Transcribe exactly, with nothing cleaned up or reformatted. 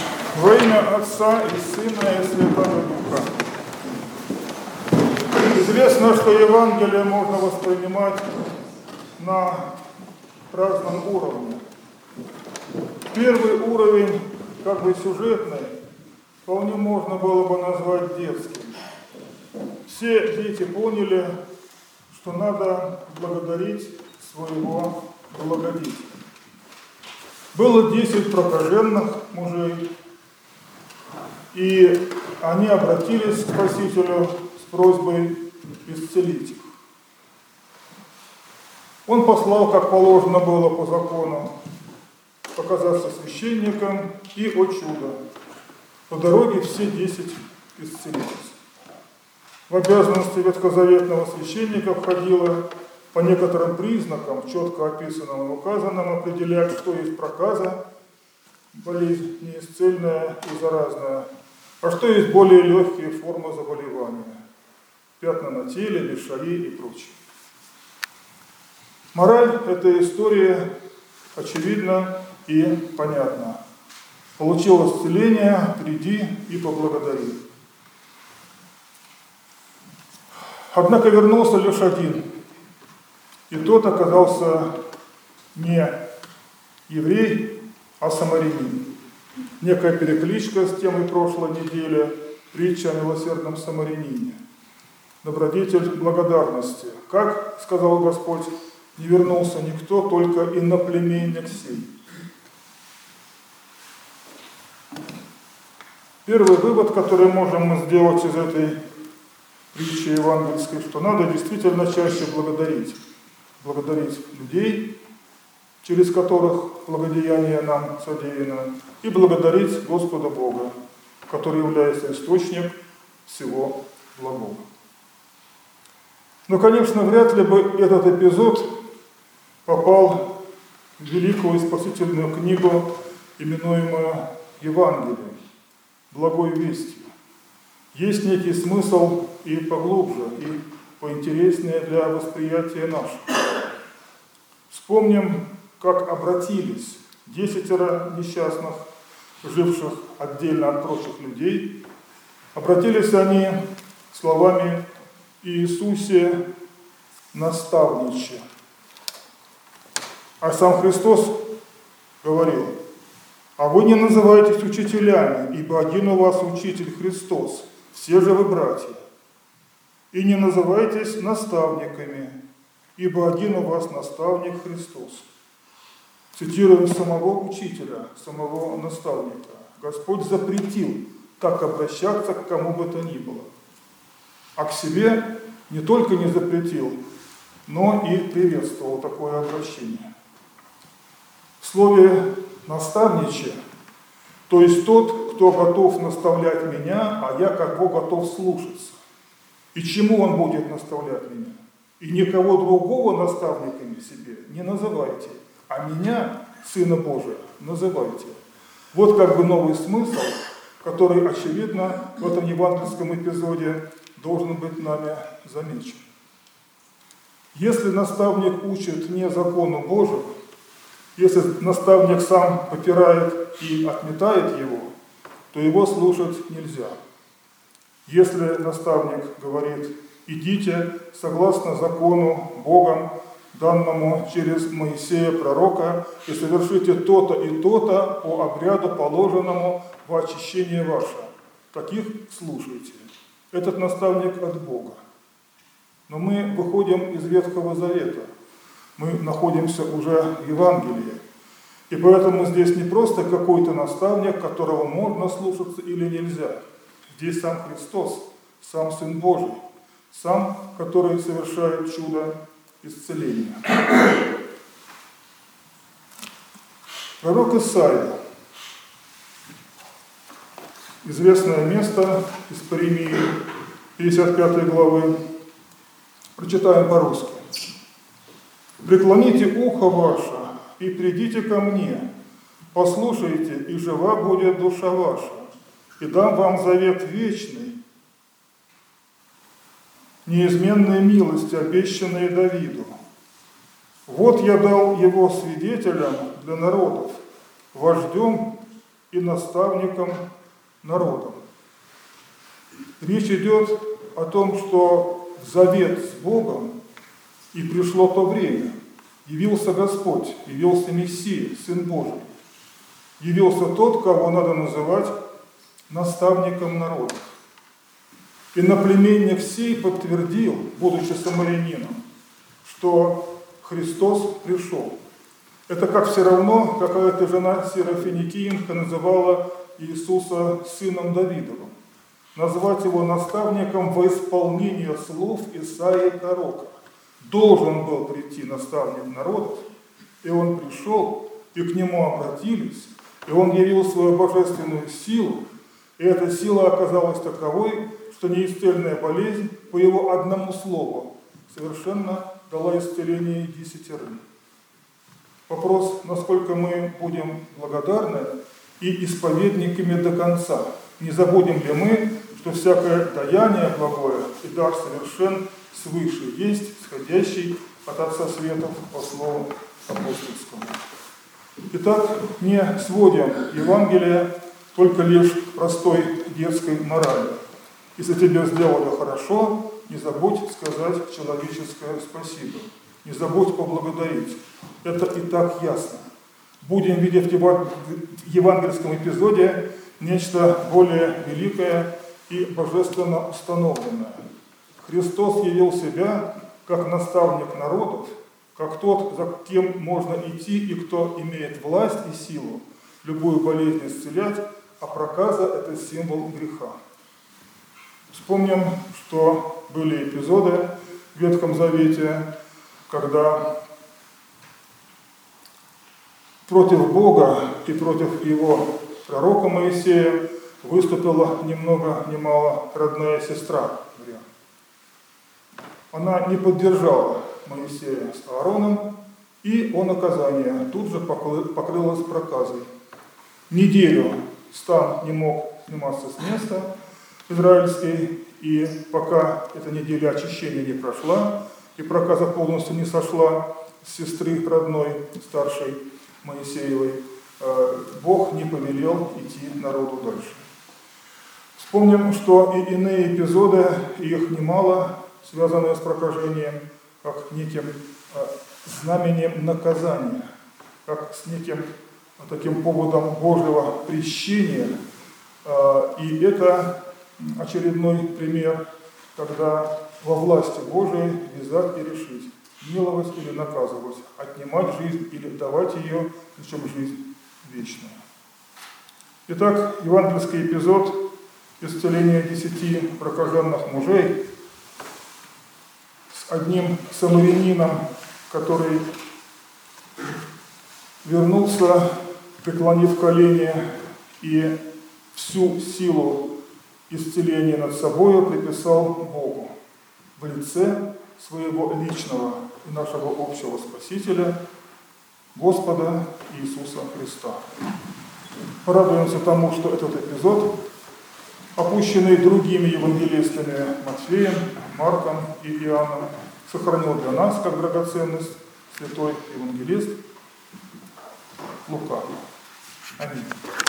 Во имя Отца и Сына и Святого Духа. Известно, что Евангелие можно воспринимать на разном уровне. Первый уровень, как бы сюжетный, вполне можно было бы назвать детским. Все дети поняли, что надо благодарить своего благодетеля. Было десять прокаженных мужей, и они обратились к Спасителю с просьбой исцелить их. Он послал, как положено было по закону, показаться священникам, и, о чудо, по дороге все десять исцелились. В обязанности ветхозаветного священника входило по некоторым признакам, четко описанным и указанным, определять, что есть проказа, болезнь неисцельная и заразная, а что есть более легкие формы заболевания, пятна на теле, лишаи и прочее. Мораль этой истории очевидна и понятна. Получил исцеление, приди и поблагодари. Однако вернулся лишь один, и тот оказался не еврей, а самарянин. Некая перекличка с темой прошлой недели, притча о милосердном самарянине. Добродетель благодарности. Как сказал Господь, не вернулся никто, только иноплеменник сей. Первый вывод, который можем мы сделать из этой притчи евангельской, что надо действительно чаще благодарить. Благодарить людей, через которых благодеяние нам содеяно, и благодарить Господа Бога, который является источником всего благого. Но, конечно, вряд ли бы этот эпизод попал в великую спасительную книгу, именуемую Евангелием, благой вестью. Есть некий смысл и поглубже, и поинтереснее для восприятия нашего. Вспомним, как обратились десятеро несчастных, живших отдельно от прочих людей. Обратились они словами «Иисусе наставниче». А сам Христос говорил: «А вы не называетесь учителями, ибо один у вас учитель Христос, все же вы братья. И не называйтесь наставниками, ибо один у вас наставник Христос». Цитируем самого учителя, самого наставника. Господь запретил так обращаться к кому бы то ни было. А к себе не только не запретил, но и приветствовал такое обращение. В слове «наставниче», то есть тот, кто готов наставлять меня, а я как бы готов слушаться. И чему он будет наставлять меня? И никого другого наставниками себе не называйте, а меня, Сына Божия, называйте. Вот как бы новый смысл, который, очевидно, в этом евангельском эпизоде должен быть нами замечен. Если наставник учит не закону Божию, если наставник сам попирает и отметает его, то его слушать нельзя. Если наставник говорит: идите согласно закону Богом, данному через Моисея пророка, и совершите то-то и то-то по обряду, положенному во очищение ваше, таких слушайте. Этот наставник от Бога. Но мы выходим из Ветхого Завета. Мы находимся уже в Евангелии. И поэтому здесь не просто какой-то наставник, которого можно слушаться или нельзя. Здесь сам Христос, сам Сын Божий, сам, который совершает чудо исцеления. Пророк Исаия. Известное место из Паремии пятьдесят пятой главы. Прочитаем по-русски. «Преклоните ухо ваше и придите ко мне, послушайте, и жива будет душа ваша, и дам вам завет вечный, неизменные милости, обещанные Давиду. Вот я дал его свидетелям для народов, вождем и наставником народа. Речь идет о том, что в завет с Богом и пришло то время. Явился Господь, явился Мессия, Сын Божий. Явился тот, кого надо называть наставником народа. Иноплеменник сей подтвердил, будучи самарянином, что Христос пришел. Это как все равно какая-то жена Серафиникиенко называла Иисуса сыном Давидовым. Назвать его наставником во исполнение слов Исаии пророка. Должен был прийти наставник народов, и он пришел, и к нему обратились, и он явил свою божественную силу, и эта сила оказалась таковой, что неисцельная болезнь по его одному слову совершенно дала исцеление десятерым. Вопрос, насколько мы будем благодарны и исповедниками до конца. Не забудем ли мы, что всякое даяние благое и дар совершен свыше есть, сходящий от Отца Светов по слову апостольскому. Итак, не сводим Евангелие только лишь к простой детской морали. Если тебе сделали хорошо, не забудь сказать человеческое спасибо. Не забудь поблагодарить. Это и так ясно. Будем видеть в евангельском эпизоде нечто более великое и божественно установленное. Христос явил себя как наставник народов, как тот, за кем можно идти и кто имеет власть и силу любую болезнь исцелять, а проказа – это символ греха. Вспомним, что были эпизоды в Ветхом Завете, когда против Бога и против его пророка Моисея выступила ни много ни мало родная сестра. Она не поддержала Моисея с Аароном, и о наказании тут же покрылась проказой. Неделю стан не мог сниматься с места израильский, и пока эта неделя очищения не прошла, и проказа полностью не сошла с сестры родной, старшей Моисеевой, Бог не повелел идти народу дальше. Вспомним, что и иные эпизоды, их немало, связанные с прокажением, как неким знамением наказания, как с неким таким поводом Божьего прещения. И это очередной пример, когда во власти Божией вязать и решить, миловать или наказывать, отнимать жизнь или давать ее, причем жизнь вечную. Итак, евангельский эпизод исцеления десяти прокаженных мужей с одним самарянином, который вернулся, преклонив колени, и всю силу исцеления над собой приписал Богу в лице своего личного и нашего общего Спасителя, Господа Иисуса Христа. Порадуемся тому, что этот эпизод, опущенный другими евангелистами Матфеем, Марком и Иоанном, сохранил для нас как драгоценность святой евангелист Лука. Аминь.